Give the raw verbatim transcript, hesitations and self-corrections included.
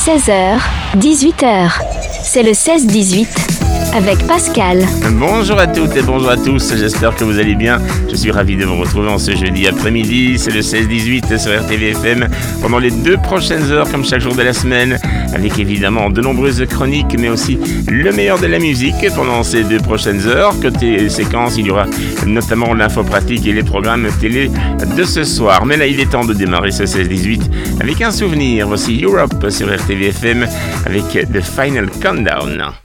seize heures, dix-huit heures. C'est le seize dix-huit avec Pascal. Bonjour à toutes et bonjour à tous, j'espère que vous allez bien. Je suis ravi de vous retrouver en ce jeudi après-midi, c'est le seize dix-huit sur R T V F M pendant les deux prochaines heures comme chaque jour de la semaine, avec évidemment de nombreuses chroniques mais aussi le meilleur de la musique pendant ces deux prochaines heures. Côté séquence, il y aura notamment l'info pratique et les programmes télé de ce soir. Mais là il est temps de démarrer ce seize dix-huit avec un souvenir. Voici Europe sur R T V F M avec The Final Countdown.